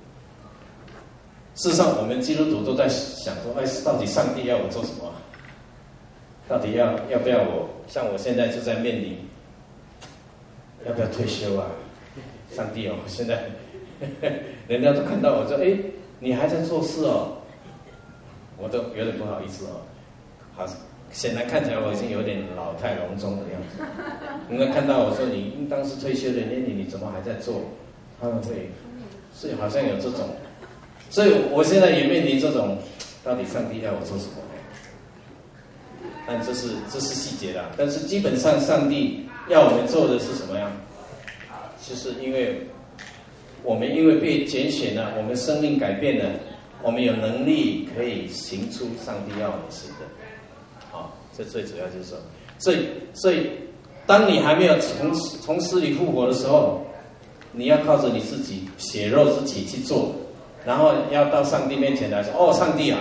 事实上，我们基督徒都在想说：哎，到底上帝要我做什么？到底要要不要我？像我现在就在面临要不要退休啊？上帝哦，现在人家都看到我说：哎，你还在做事哦，我都有点不好意思哦。好，显然看起来我已经有点老态龙钟的样子。人家看到我说：你应当是退休的年龄，你怎么还在做？他们会是好像有这种。所以我现在也面临这种，到底上帝要我做什么？但这是这是细节啦。但是基本上，上帝要我们做的是什么样？就是因为我们因为被拣选了，我们生命改变了，我们有能力可以行出上帝要我们行的。好，这最主要就是说，所以所以当你还没有从从死里复活的时候，你要靠着你自己血肉之体去做。然后要到上帝面前来说：哦，上帝啊，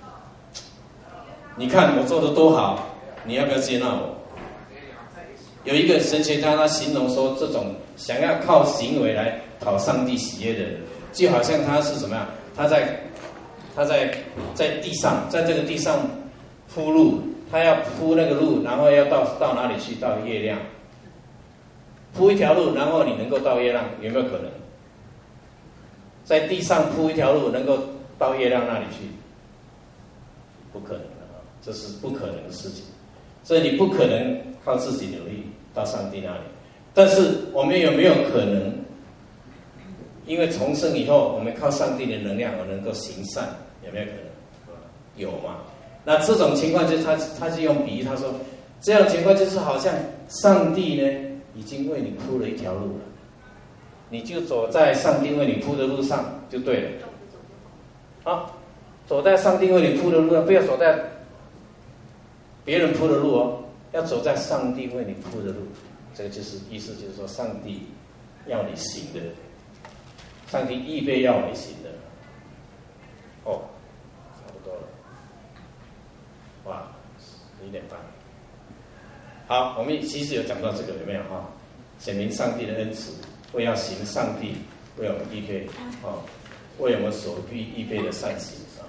你看我做的多好，你要不要接纳我？有一个神学家他形容说，这种想要靠行为来讨上帝喜悦的人，就好像他是怎么样？他在他在在地上，在这个地上铺路，他要铺那个路，然后要到到哪里去？到月亮。铺一条路，然后你能够到月亮，有没有可能？在地上铺一条路，能够到月亮那里去？不可能的啊，这是不可能的事情。所以你不可能靠自己努力到上帝那里。但是我们有没有可能？因为重生以后，我们靠上帝的能量，我能够行善，有没有可能？有嘛？那这种情况就是他，他就用比喻，他说，这样的情况就是好像上帝呢，已经为你铺了一条路了。你就走在上帝为你铺的路上就对了，啊，走在上帝为你铺的路上，不要走在别人铺的路哦，要走在上帝为你铺的路。这个就是意思，就是说上帝要你行的，上帝预备要你行的。哦，差不多了，哇，十一点半。好，我们其实有讲到这个，有没有哈？显明上帝的恩慈。为要行上帝为我们预备啊，为我们所必预备的善行啊。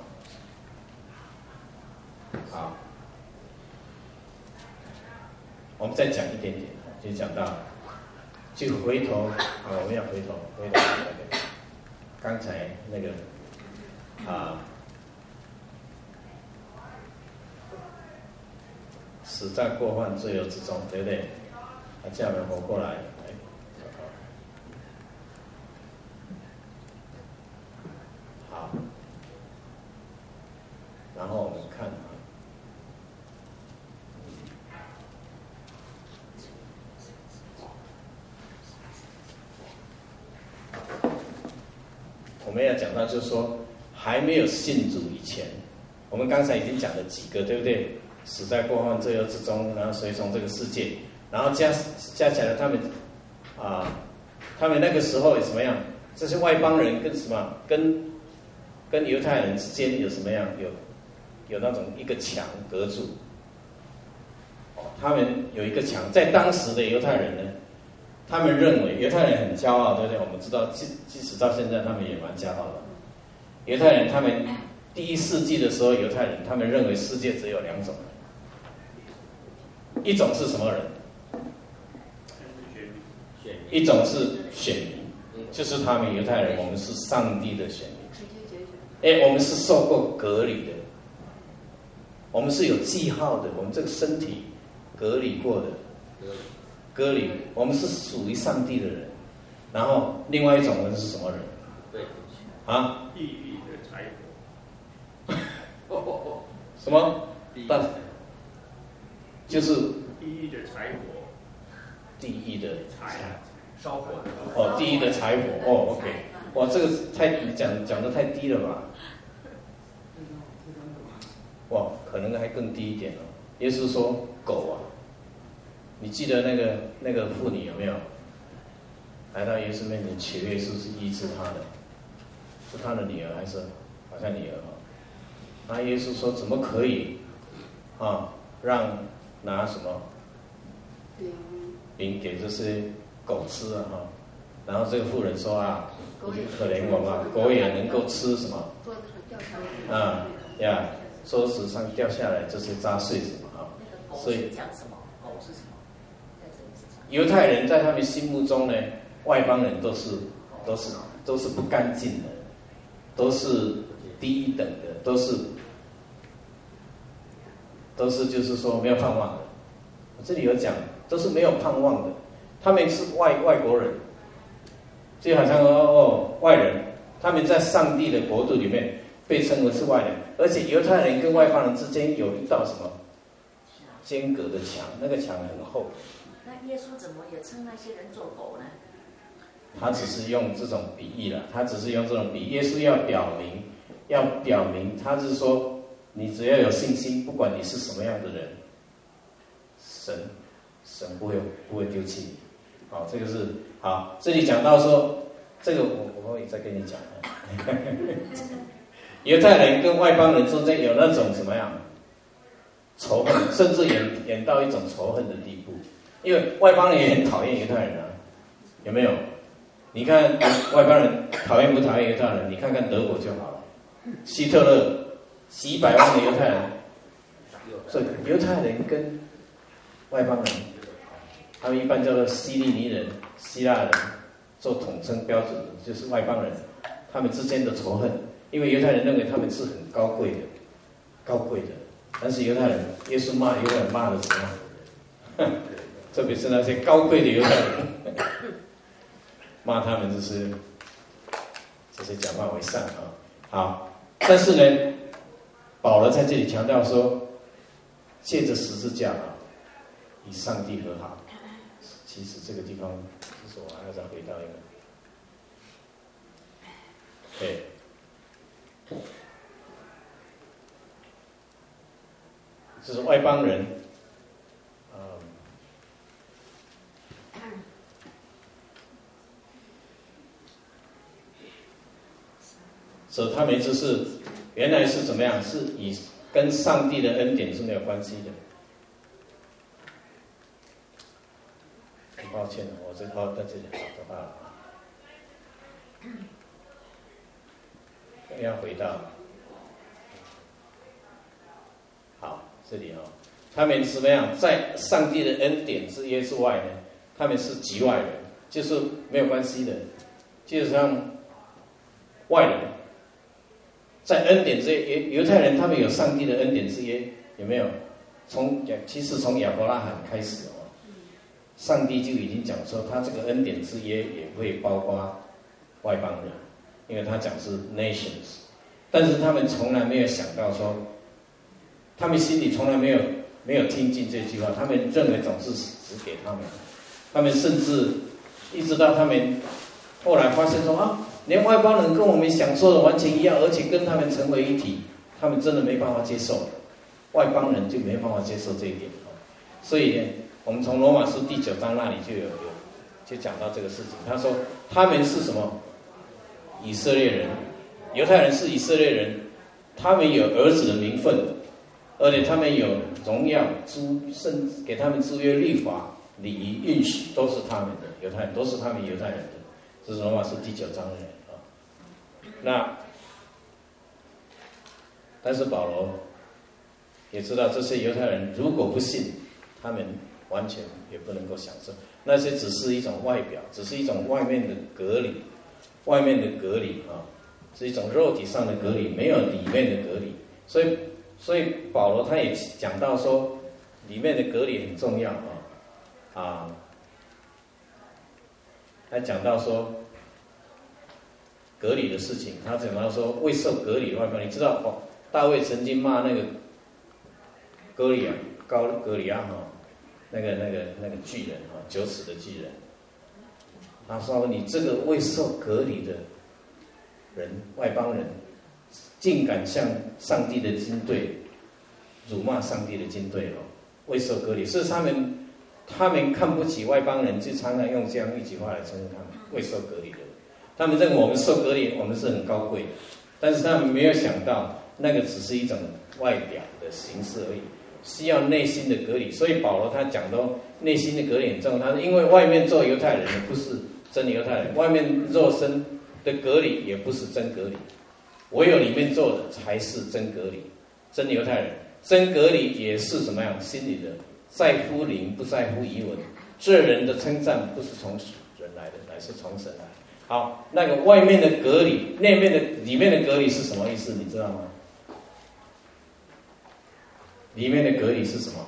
好，我们再讲一点点，就讲到，就回头啊，我们要回头，回头那个刚才那个啊，死在过犯罪恶之中，对不对？他叫我们活过来。然后我们看啊，我们要讲到就是说，还没有信主以前，我们刚才已经讲了几个，对不对？死在过犯罪恶之中，然后随从这个世界，然后加加起来他们啊，他们那个时候有什么样？这些外邦人跟什么？跟跟犹太人之间有什么样？有有那种一个墙隔住。哦，他们有一个墙，在当时的犹太人呢， 他们认为犹太人很骄傲，对不对？我们知道，即即使到现在，他们也蛮骄傲的。犹太人他们第一世纪的时候，犹太人他们认为世界只有两种人，一种是什么人？一种是选民，就是他们犹太人，我们是上帝的选民。哎，我们是受过隔离的，我们是有记号的，我们这个身体隔离过的，隔离，我们是属于上帝的人。然后另外一种人是什么人？ 对， 啊？ 地狱的财火。 什么？但就是地狱的财火。 地狱的财。 烧火的。 哦，地狱的财火。哦 ，OK。哇，这个太你讲讲的太低了吧？哇，可能还更低一点哦。耶稣说狗啊，你记得那个那个妇女有没有？来到耶稣面前求耶稣是医治他的，是他的女儿还是好像女儿哦？那耶稣说怎么可以啊让拿什么饼给这些狗吃啊哈？然后这个妇人说啊，可怜我嘛，狗也能够吃什么？啊呀，桌子上掉下来这些渣碎什么啊？所以讲什么？狗是什么？在这里是讲犹太人在他们心目中呢，外邦人都是都是都是不干净的，都是低等的，都是都是就是说没有盼望的。这里有讲，都是没有盼望的，他们是外外国人。就好像哦哦外人，他们在上帝的国度里面被称为是外人，而且犹太人跟外邦人之间有一道什么间隔的墙，那个墙很厚。 那耶稣怎么也称那些人做狗呢？ 他只是用这种比喻了，他只是用这种比喻。耶稣要表明，要表明，他是说，你只要有信心，不管你是什么样的人，神神不会不会丢弃你。好，这个是好。这里讲到说，这个我我会再跟你讲。犹太人跟外邦人之间有那种什么样仇恨，甚至演演到一种仇恨的地步。因为外邦人也很讨厌犹太人啊，有没有？你看外邦人讨厌不讨厌犹太人？你看看德国就好了，希特勒几百万的犹太人，所以犹太人跟外邦人。他们一般叫做希利尼人、希腊人做统称标准的，就是外邦人，他们之间的仇恨，因为犹太人认为他们是很高贵的，高贵的，但是犹太人，耶稣骂犹太人骂的什么？特别是那些高贵的犹太人，骂他们就是这些假冒为善啊。好，但是呢，保罗在这里强调说，借着十字架啊，与上帝和好。其实这个地方，就是我还要再回到一个，对，就是外邦人，嗯，所以他们就是原来是怎么样？是以跟上帝的恩典是没有关系的。抱歉，我这套在这里好可怕了。要回到好这里哦，他们怎么样？在上帝的恩典之约之外呢？他们是局外人，就是没有关系的，就是像外人。在恩典之约，犹太人他们有上帝的恩典之约，有没有？从其实从亚伯拉罕开始哦。上帝就已经讲说，他这个恩典之约也会包括外邦人，因为他讲是 nations， 但是他们从来没有想到说，他们心里从来没有没有听进这句话，他们认为总是只给他们，他们甚至一直到他们后来发现说啊，连外邦人跟我们享受的完全一样，而且跟他们成为一体，他们真的没办法接受，外邦人就没办法接受这一点，所以呢。我们从罗马书第九章那里就有有就讲到这个事情。他说他们是什么？以色列人，犹太人是以色列人，他们有儿子的名分，而且他们有荣耀，诸圣给他们诸约律法， 礼仪允许都是他们的，犹太人都是他们犹太人的，这是罗马书第九章的啊。那但是保罗也知道这些犹太人如果不信，他们完全也不能够享受，那些只是一种外表，只是一种外面的隔离，外面的隔离啊，是一种肉体上的隔离，没有里面的隔离。所以，所以保罗他也讲到说，里面的隔离很重要啊啊，他讲到说隔离的事情，他讲到说未受隔离的外邦，你知道哦，大卫曾经骂那个歌利亚高歌利亚哈，那个那个那个巨人哈，九尺的巨人，他说你这个未受隔离的人，外邦人，竟敢向上帝的军队辱骂上帝的军队哦，未受隔离，是他们他们看不起外邦人，就常常用这样一句话来称呼他们未受隔离的人。他们认为我们受隔离，我们是很高贵的，但是他们没有想到，那个只是一种外表的形式而已，需要内心的隔离。所以保罗他讲到内心的隔离很重要，他说因为外面做犹太人的不是真犹太人，外面肉身的隔离也不是真隔离，唯有里面做的才是真隔离，真犹太人。真隔离也是怎么样？心里的在乎灵，不在乎仪文。这人的称赞不是从人来的，乃是从神来的。好，那个外面的隔离，内面的里面的隔离是什么意思？你知道吗？里面的隔离是什么？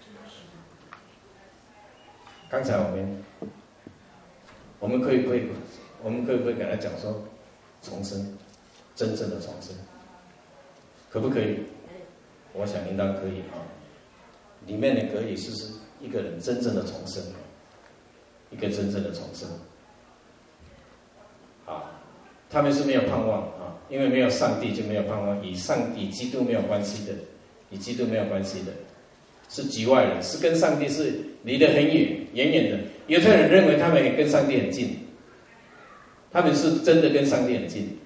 刚才我们我们可以不可以我们可以不可以跟他讲说重生，真正的重生，可不可以？我想应当可以啊。里面的隔离是是一个人真正的重生，一个真正的重生。啊，他们是没有盼望啊，因为没有上帝就没有盼望，与上帝、基督没有关系的，与基督没有关系的，是局外人，是跟上帝是离得很远，远远的。犹太人认为他们也跟上帝很近，他们是真的跟上帝很近，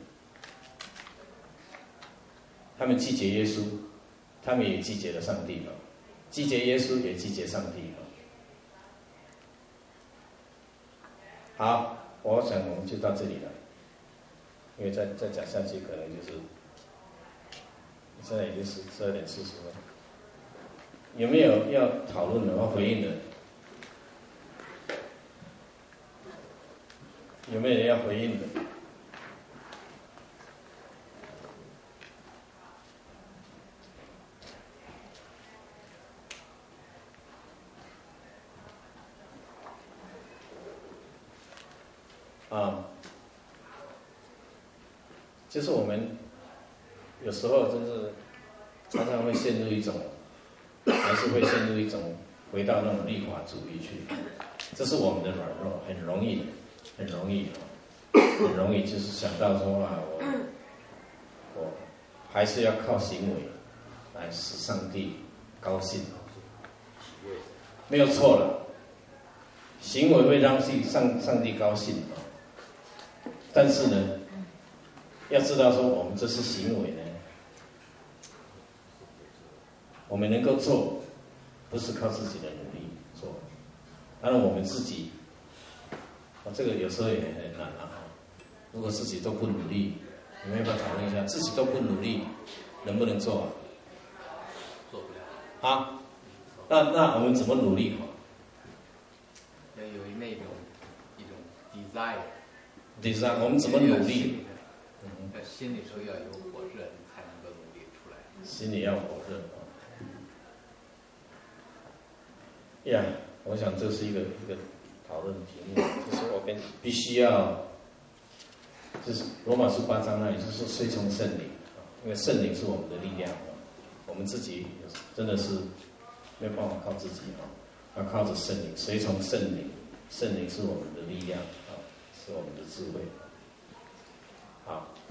他们拒绝耶稣，他们也拒绝了上帝了，拒绝耶稣也拒绝上帝了。好。我想我们就到这里了，因为再再讲下去可能就是现在已经是十二点四十分。有没有要讨论的或回应的？有没有人要回应的？啊，就是我们有时候就是常常会陷入一种，还是会陷入一种回到那种律法主义去，这是我们的软弱，很容易，很容易，很容易就是想到说啊，我我还是要靠行为来使上帝高兴，没有错了，行为会让上上帝高兴。但是呢，要知道说我们这是行为呢，我们能够做，不是靠自己的努力做，当然我们自己，啊，这个有时候也很难啊。如果自己都不努力，你们要不要讨论一下，自己都不努力，能不能做啊？ 做不了。 啊，那那我们怎么努力？ 要有那种一种 desire。 desire， 我们怎么努力？ 嗯，心里头要有火热，你才能够努力出来。 心里要火热啊！呀，我想这是一个一个讨论题目，就是我跟必须要，就是罗马书八章那里就是随从圣灵啊，因为圣灵是我们的力量啊，我们自己真的是没有办法靠自己啊，要靠着圣灵，随从圣灵，圣灵是我们的力量啊。是我们的智慧，好。